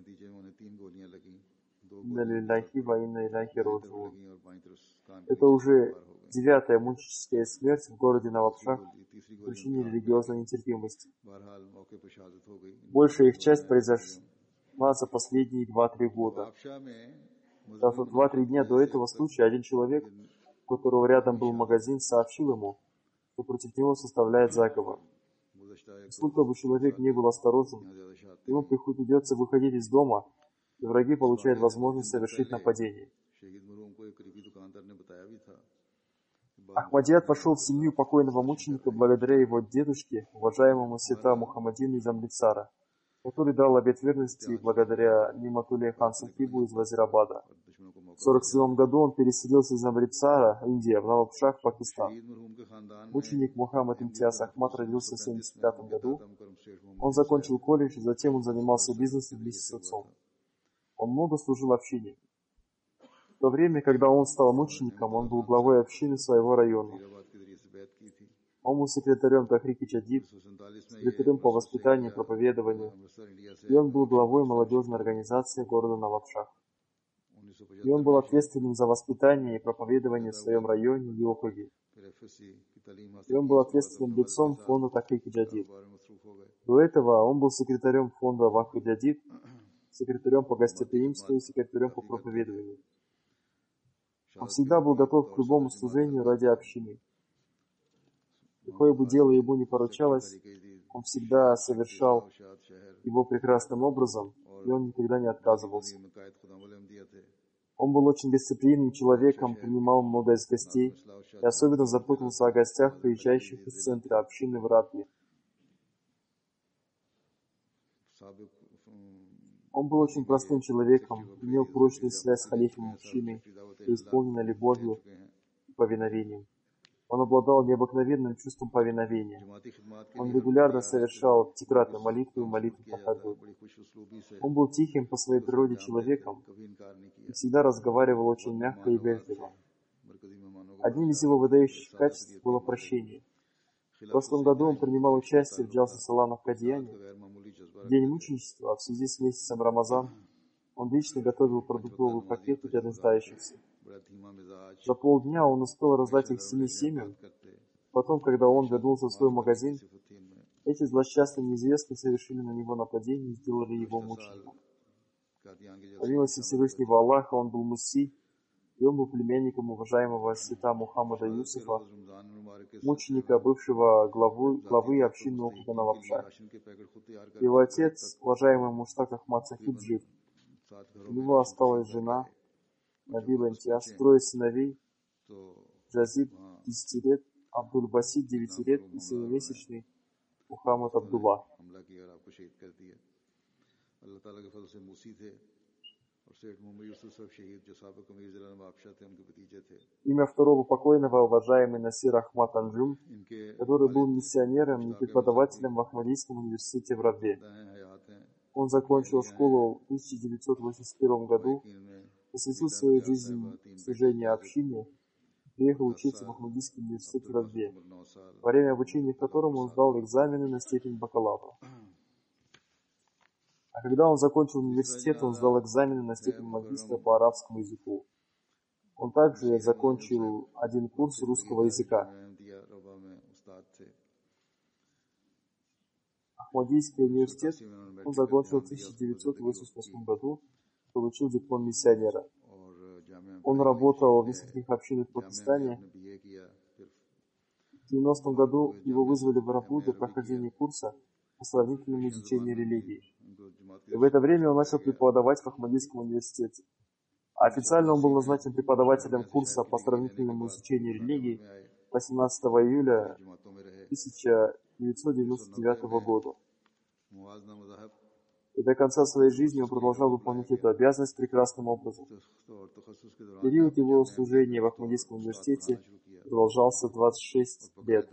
Это уже 9-я мученическая смерть в городе Навабшах по причине религиозной нетерпимости. Большая их часть произошла за последние 2-3 года. За 2-3 дня до этого случая один человек, у которого рядом был магазин, сообщил ему, что против него составляет заговор. Сколько бы человек не был осторожен, ему придется выходить из дома, и враги получают возможность совершить нападение. Ахмадият вошел в семью покойного мученика благодаря его дедушке, уважаемому Сета Мухаммадину из Амритсара, который дал обет верности благодаря Ниматуле хан Сахибу из Вазирабада. В 1947 году он переселился из Амритсара, Индия, в Навабшах, Пакистан. Мученик Мухаммад Имтияз Ахмад родился в 1975 году. Он закончил колледж, затем он занимался бизнесом вместе с отцом. Он много служил общине. В то время, когда он стал мучеником, он был главой общины своего района. Он был секретарем Тахрики Джадид, секретарем по воспитанию и проповедованию, и он был главой молодежной организации города Навабшах. И он был ответственным за воспитание и проповедование в своем районе и округе. И он был ответственным лицом фонда Тахрики Джадид. До этого он был секретарем фонда Вахфи Джадид, секретарем по гостеприимству и секретарем по проповедованию. Он всегда был готов к любому служению ради общины. Какое бы дело ему ни поручалось, он всегда совершал его прекрасным образом, и он никогда не отказывался. Он был очень дисциплинированным человеком, принимал много из гостей и особенно заботился о гостях, приезжающих из центра общины в Ратве. Он был очень простым человеком, имел прочную связь с халифом общины, преисполненной любовью и повиновением. Он обладал необыкновенным чувством повиновения. Он регулярно совершал пятикратную молитву и молитву тахаджуд. Он был тихим по своей природе человеком и всегда разговаривал очень мягко и вежливо. Одним из его выдающихся качеств было прощение. В прошлом году он принимал участие в Джалса Салана в Кадияне. В день мученичества, в связи с месяцем Рамазан, он лично готовил продуктовый пакет для нуждающихся. За полдня он успел раздать их 7 семьям. Потом, когда он вернулся в свой магазин, эти злосчастные неизвестные совершили на него нападение и сделали его мучеником. По милости Всевышнего Аллаха он был мусси, и он был племянником уважаемого Сета Мухаммада Юсуфа, мученика, бывшего главы общины округа Навабшах. Его отец, уважаемый Мустак Ахмад Сахиб, жив. У него осталась жена, Набила Имтияз, 3 сыновей, Джазид 10 лет, Абдуль Басид 9 лет и 7-месячный Мухаммад Абдулла. Имя второго покойного уважаемый Насир Ахмад Анджум, который был миссионером и преподавателем в Ахмадийском университете в Раве. Он закончил школу в 1981 году, посвятил свою жизнь служению общине, приехал учиться в Ахмадийский университет в Раве, во время обучения в котором он сдал экзамены на степень бакалавра. А когда он закончил университет, он сдал экзамены на степень магистра по арабскому языку. Он также закончил 1 курс русского языка. Ахмадийский университет он закончил в 1988 году, получил диплом миссионера. Он работал в нескольких общинах в Пакистане. В 90-м году его вызвали в Рабу для прохождения курса по сравнительному изучению религии. И в это время он начал преподавать в Ахмадийском университете. А официально он был назначен преподавателем курса по сравнительному изучению религии 18 июля 1999 года. И до конца своей жизни он продолжал выполнять эту обязанность прекрасным образом. Период его служения в Ахмадийском университете продолжался 26 лет.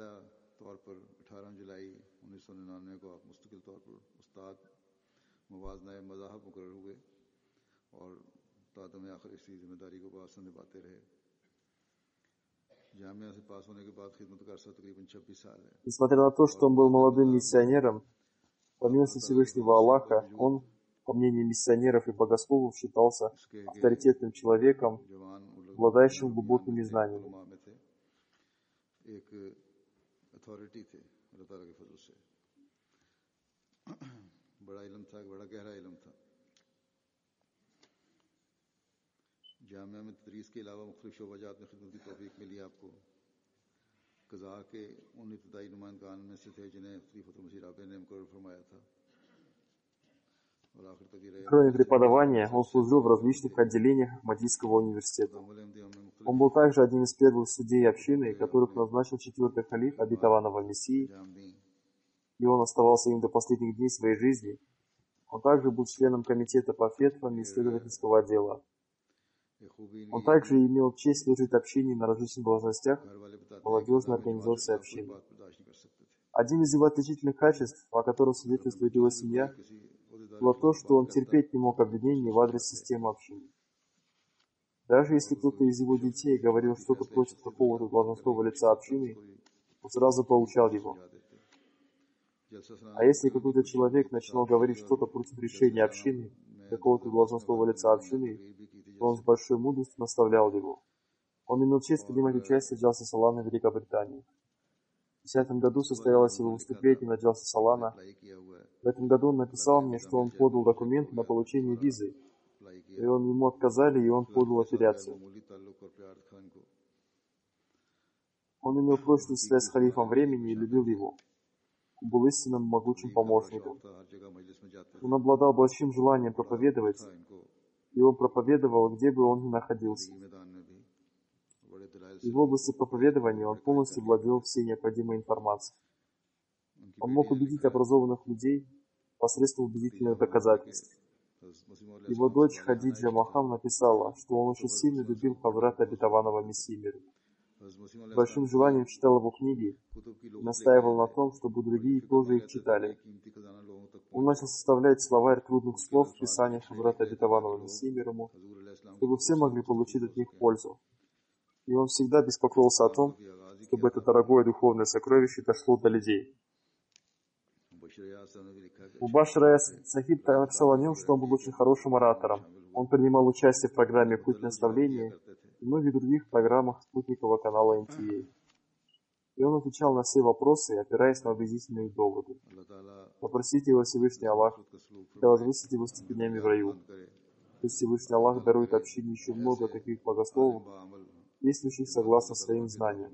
Несмотря на то, что он был молодым миссионером, по милости Всевышнего Аллаха, он, по мнению миссионеров и богословов, считался авторитетным человеком, обладающим глубокими знаниями. जामिया में तदरीस के अलावा मुख्तलिफ शोबाजात में खिदमत की तौफीक मिली आपको। कज़ा के उन इब्तदाई नुमाइंदान में से थे जिन्हें खलीफतुल मसीह राबे ने मुकर्रर फरमाया था। Кроме преподавания, он служил в различных отделениях Ахмадийского университета. Он был также одним из первых судей общины, которых назначил четвертый халиф обетованного Мессии, и он оставался им до последних дней своей жизни. Он также был членом комитета по фетвам и исследовательского отдела. Он также имел честь служить общине на различных должностях молодежной организации общины. Один из его отличительных качеств, о котором свидетельствует его семья, было то, что он терпеть не мог обвинений в адрес системы общины. Даже если кто-то из его детей говорил что-то против какого-то должностного лица общины, он сразу поучал его. А если какой-то человек начинал говорить что-то против решения общины, какого-то должностного лица общины, то он с большой мудростью наставлял его. Он имел честь принимать участие в Джалсе Салана в Великобритании. В 2010 году состоялось его выступление на Джалсе Салана. В этом году он написал мне, что он подал документы на получение визы, и ему отказали, и он подал апелляцию. Он имел прочную связь с халифом времени и любил его. Он был истинным могучим помощником. Он обладал большим желанием проповедовать, и он проповедовал, где бы он ни находился. И в области проповедования он полностью владел всей необходимой информацией. Он мог убедить образованных людей посредством убедительных доказательств. Его дочь Хадиджа Махам написала, что он очень сильно любил Хазрата обетованного Мессии мира. С большим желанием читал его книги и настаивал на том, чтобы другие тоже их читали. Он начал составлять словарь трудных слов в писаниях Хазрата обетованного Мессии мир ему, чтобы все могли получить от них пользу. И он всегда беспокоился о том, чтобы это дорогое духовное сокровище дошло до людей. Мубашир Аяс Сахиб написал о нем, что он был очень хорошим оратором. Он принимал участие в программе «Путь наставления» и многих других программах спутникового канала NTA. И он отвечал на все вопросы, опираясь на убедительные доводы. Попросите его Всевышний Аллах, да возвысить его степенями в раю. Пусть Всевышний Аллах дарует общине еще много таких богословов, действующих согласно своим знаниям.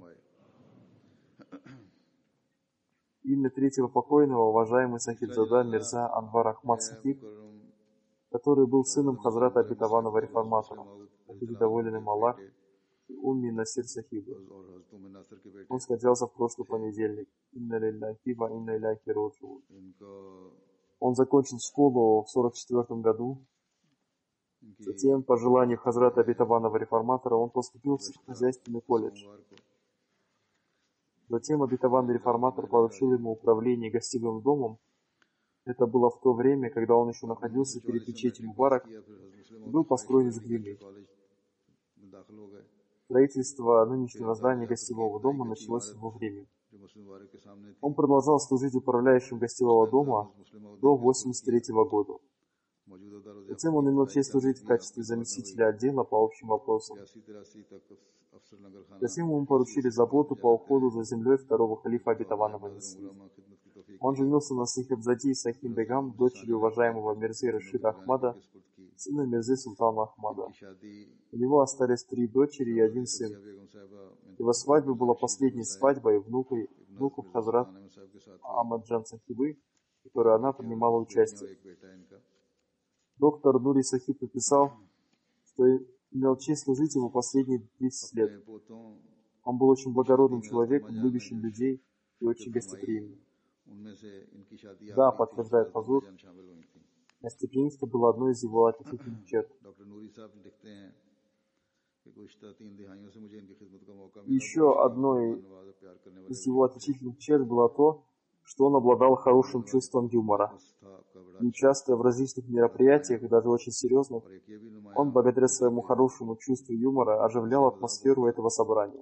Имя третьего покойного, уважаемый Сахибзада Мирза Анвар Ахмад Сахиб, который был сыном Хазрата обетованного реформатора, будет доволен им Аллах, и Умми Насир Сахиба. Он скончался в прошлый понедельник. Инна лилляхи ва инна иляйхи раджиун. Он закончил школу в 1944 году. Затем, по желанию Хазрата обетованного реформатора, он поступил в сельскохозяйственный колледж. Затем обетованный реформатор поручил ему управление гостевым домом. Это было в то время, когда он еще находился перед мечетью Мубарак и был построен из глины. Строительство нынешнего здания гостевого дома началось в его время. Он продолжал служить управляющим гостевого дома до 1983 года. Затем он имел честь служить в качестве заместителя отдела по общим вопросам. Затем ему поручили заботу по уходу за землей второго халифа обетованного Мессии. Он женился на Сахибзаде Сахим Бегам, дочери уважаемого Мирзы Рашида Ахмада, сына Мирзы Султана Ахмада. У него остались 3 дочери и 1 сын. Его свадьба была последней свадьбой внуков Хазрат Ахмаджан Сахибы, в которой она принимала участие. Доктор Нури Сахиб написал, что имел честь служить ему последние 30 лет. Он был очень благородным человеком, любящим людей и очень гостеприимным. Да, подтверждает Хазур, гостеприимство было одной из его отличительных черт. И еще одной из его отличительных черт было то, что он обладал хорошим чувством юмора. И участвуя в различных мероприятиях, даже очень серьезных, он благодаря своему хорошему чувству юмора оживлял атмосферу этого собрания.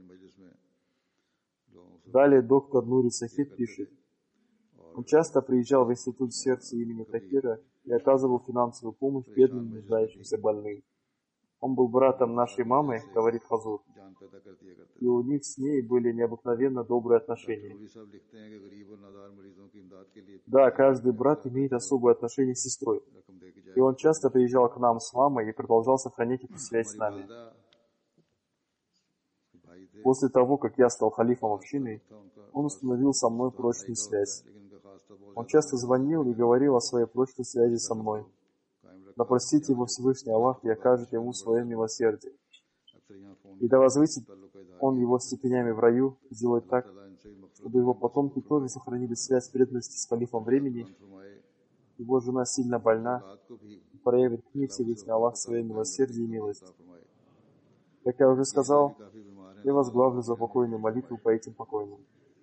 Далее доктор Нури Сахиб пишет, он часто приезжал в институт сердца имени Тахира и оказывал финансовую помощь бедным, нуждающимся больным. Он был братом нашей мамы, говорит Хазур, и у них с ней были необыкновенно добрые отношения. Да, каждый брат имеет особое отношение с сестрой, и он часто приезжал к нам с мамой и продолжал сохранять эту связь с нами. После того, как я стал халифом общины, он установил со мной прочную связь. Он часто звонил и говорил о своей прочной связи со мной. Да простит его Всевышний Аллах и окажет ему свое милосердие. И да возвысит он его степенями в раю, сделает так, чтобы его потомки тоже сохранили связь преданности с халифом времени. Его жена сильно больна, и проявит к ней Всевышний Аллах свое милосердие и милость. Как я уже сказал, я возглавлю запокойную молитву по этим покойным.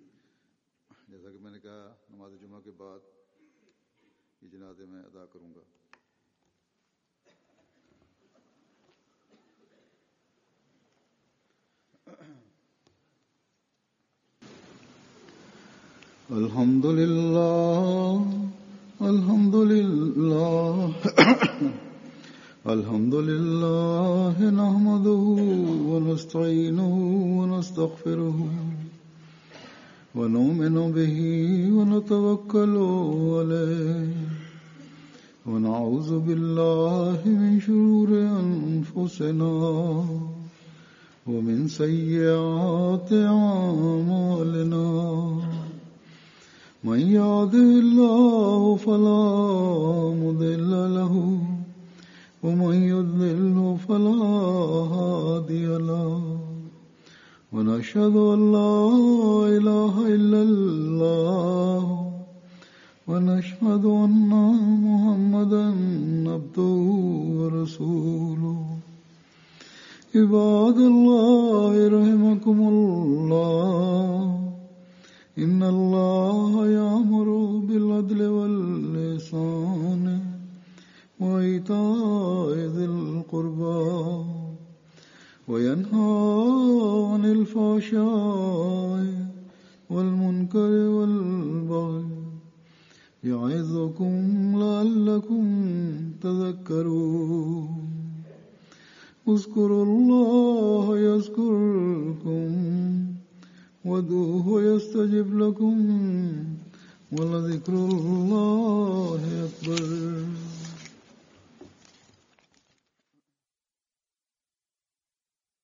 Alhamdulillah, alhamdulillah. الحمد لله نحمده ونستعينه ونستغفره ونؤمن به ونتوكل عليه ونعوذ بالله من شرور أنفسنا ومن سيئات أعمالنا من يهده الله فلا مضل له ومن يضلل فلا هادي له ونشهد أن لا إله إلا الله ونشهد أن محمدا عبده ورسوله عباد الله رحمكم الله إن الله يأمر بالعدل والإحسان وإيتاء ذي القربى وينهى عن الفحشاء والمنكر والبغي يعظكم لعلكم تذكرون اذكروا الله يذكركم وادعوه يستجب لكم ولذكر الله أكبر